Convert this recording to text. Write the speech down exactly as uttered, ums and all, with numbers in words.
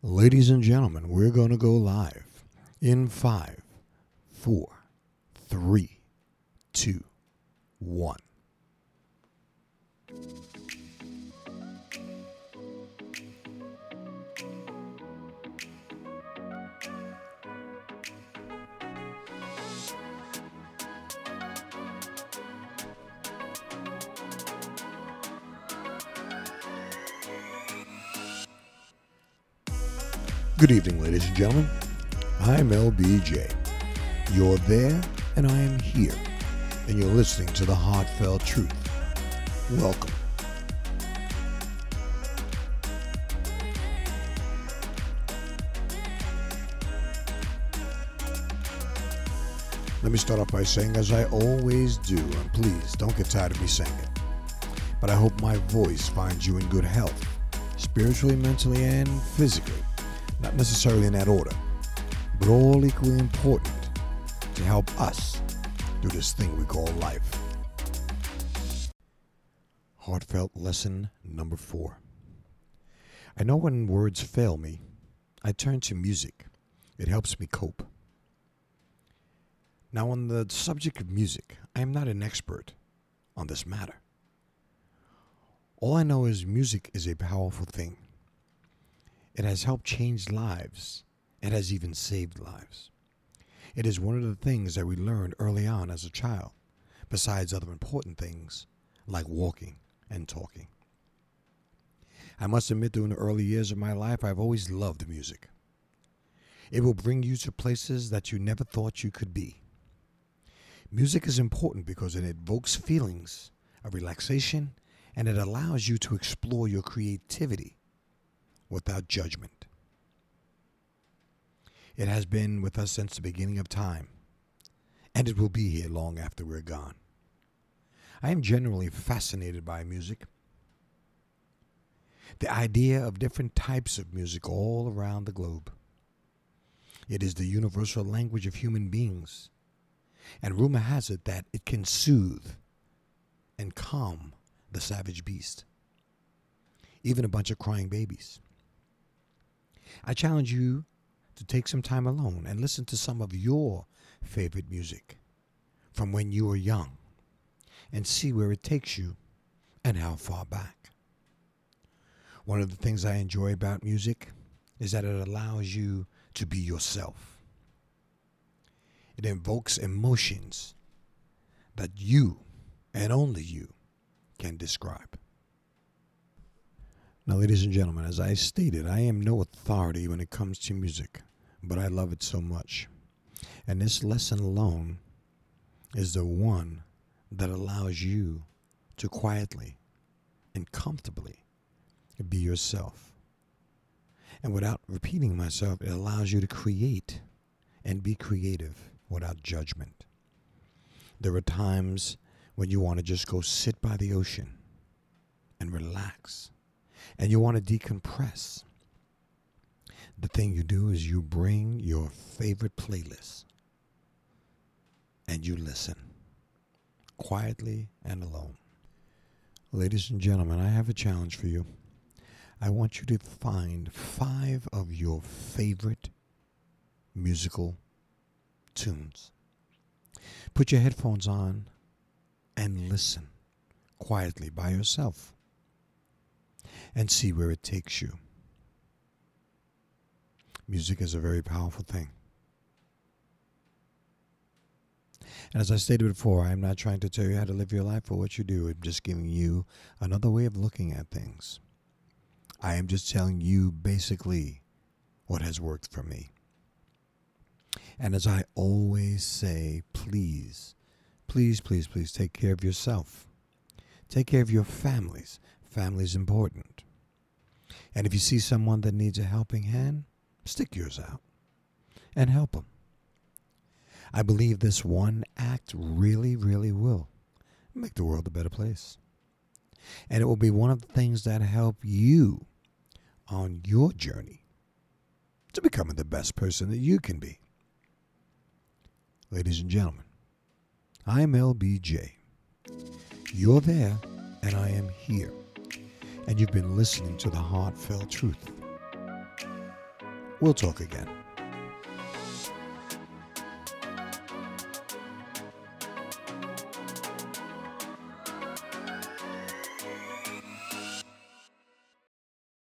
Ladies and gentlemen, we're going to go live in five, four, three, two, one. Good evening, ladies and gentlemen. I'm L B J. You're there, and I am here, and you're listening to the Heartfelt Truth. Welcome. Let me start off by saying, as I always do, and please don't get tired of me saying it, but I hope my voice finds you in good health, spiritually, mentally, and physically. Not necessarily in that order, but all equally important to help us do this thing we call life. Heartfelt lesson number four. I know when words fail me, I turn to music. It helps me cope. Now, on the subject of music, I am not an expert on this matter. All I know is music is a powerful thing. It has helped change lives. It has even saved lives. It is one of the things that we learned early on as a child, besides other important things like walking and talking. I must admit, during the early years of my life, I've always loved music. It will bring you to places that you never thought you could be. Music is important because it evokes feelings of relaxation, and it allows you to explore your creativity without judgment. It has been with us since the beginning of time, and it will be here long after we're gone. I am generally fascinated by music. The idea of different types of music all around the globe. It is the universal language of human beings, and rumor has it that it can soothe and calm the savage beast, even a bunch of crying babies. I challenge you to take some time alone and listen to some of your favorite music from when you were young and see where it takes you and how far back. One of the things I enjoy about music is that it allows you to be yourself. It invokes emotions that you and only you can describe. Now, ladies and gentlemen, as I stated, I am no authority when it comes to music, but I love it so much. And this lesson alone is the one that allows you to quietly and comfortably be yourself. And without repeating myself, it allows you to create and be creative without judgment. There are times when you want to just go sit by the ocean and relax. And you want to decompress. The thing you do is you bring your favorite playlist and you listen quietly and alone. Ladies and gentlemen, I have a challenge for you. I want you to find five of your favorite musical tunes. Put your headphones on and listen quietly by yourself. And see where it takes you. Music is a very powerful thing. And as I stated before, I am not trying to tell you how to live your life or what you do. I'm just giving you another way of looking at things. I am just telling you basically what has worked for me. And as I always say, please, please, please, please take care of yourself. Take care of your families. Family is important. And if you see someone that needs a helping hand, stick yours out and help them. I believe this one act really, really will make the world a better place. And it will be one of the things that help you on your journey to becoming the best person that you can be. Ladies and gentlemen, I'm L B J. You're there, and I am here. And you've been listening to the Heartfelt Truth. We'll talk again.